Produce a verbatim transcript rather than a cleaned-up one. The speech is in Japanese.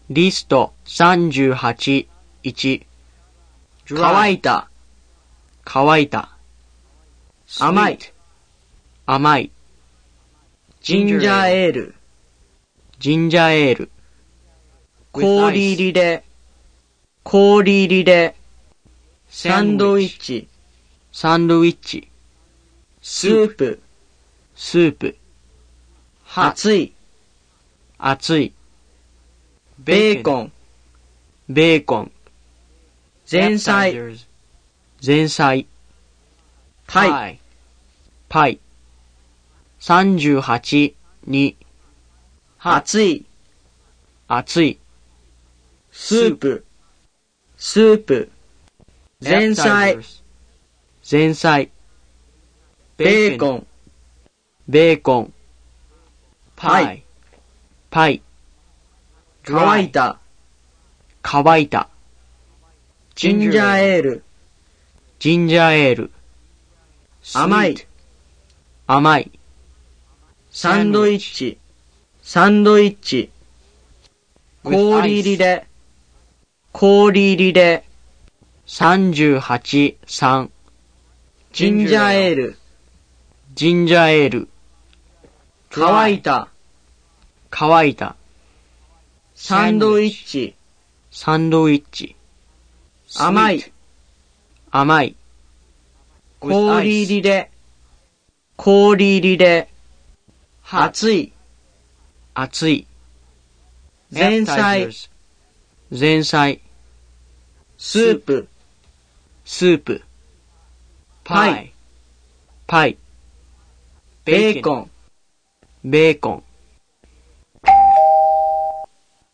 リストさんじゅうはち、いち。乾いた、乾いた。甘い、甘い。 ジンジャーエール、 ジンジャーエール。 氷入りで、氷入りで、サンドイッチ、 サンドイッチ。 スープ、 スープ。 熱い、 熱い。 ベーコン、 ベーコン。 前菜、 前菜。 パイ、 パイ。さんじゅうはち、に。 熱い、 熱い。 スープ、スープ、前菜、 前菜。 ベーコン、 ベーコン。 パイ、 パイ。 乾いた、 乾いた。 ジンジャーエール、 ジンジャーエール。 甘い、 甘い。 サンドイッチ、サンドイッチ、氷入りで、氷入りで、 さんじゅうはち、さん。 ジンジャーエール、 ジンジャーエール。 乾いた、 乾いた。 サンドイッチ、 サンドイッチ。 甘い、 甘い。 氷入りで、氷入りで、熱い、 熱い。 前菜、 前菜。 スープ、 スープ。 パイ、 パイ。 ベーコン、 ベーコン。